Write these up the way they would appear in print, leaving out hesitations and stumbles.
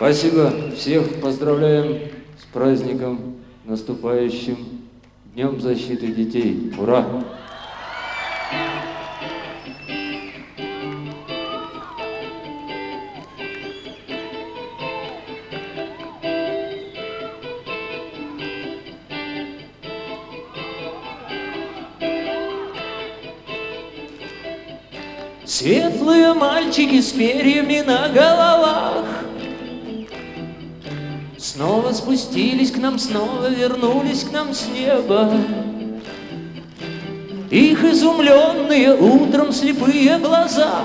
Спасибо. Всех поздравляем с праздником, наступающим Днем защиты детей. Ура! Светлые мальчики с перьями на головах снова спустились к нам, снова вернулись к нам с неба. Их изумленные утром слепые глаза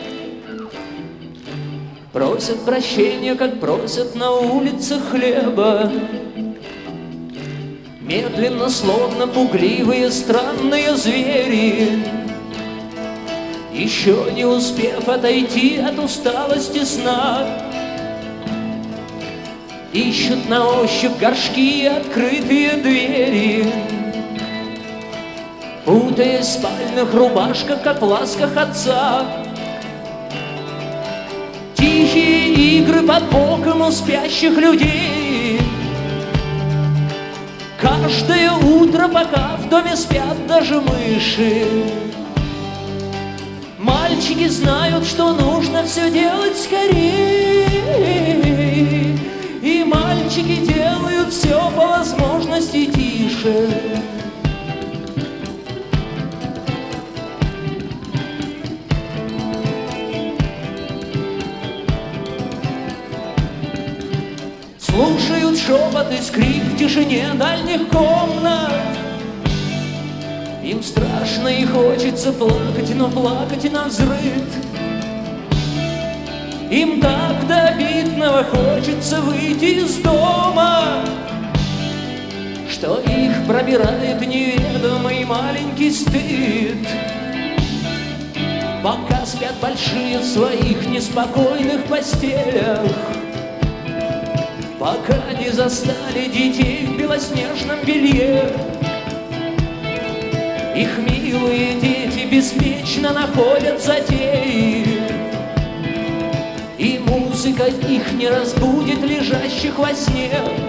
просят прощения, как просят на улицах хлеба. Медленно, словно пугливые странные звери, еще не успев отойти от усталости сна, ищут на ощупь горшки и открытые двери, путаясь в спальных рубашках, как в ласках отца. Тихие игры под боком у спящих людей, каждое утро, пока в доме спят даже мыши. Мальчики знают, что нужно все делать скорее, и мальчики делают все по возможности тише. Слушают шепот и скрип в тишине дальних комнат. Им страшно и хочется плакать, но плакать навзрыд. Им так до обидного хочется выйти из дома, что их пробирает неведомый маленький стыд. Пока спят большие в своих неспокойных постелях, пока не застали детей в белоснежном белье, их милые дети беспечно находят затеи, и музыка их не разбудит лежащих во сне.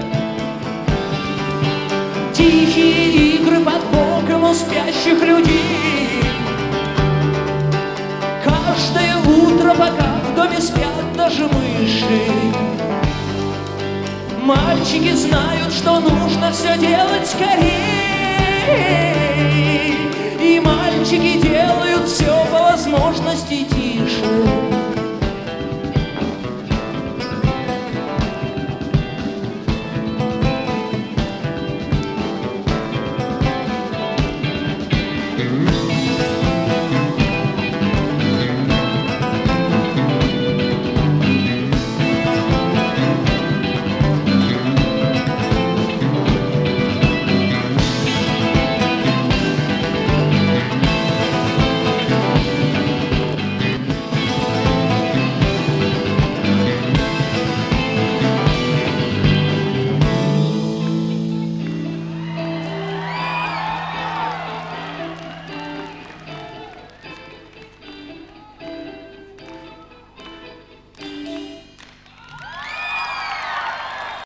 Тихие игры под боком у спящих людей, каждое утро, пока в доме спят даже мыши. Мальчики знают, что нужно все делать скорее, и мальчики делают все по возможности тише.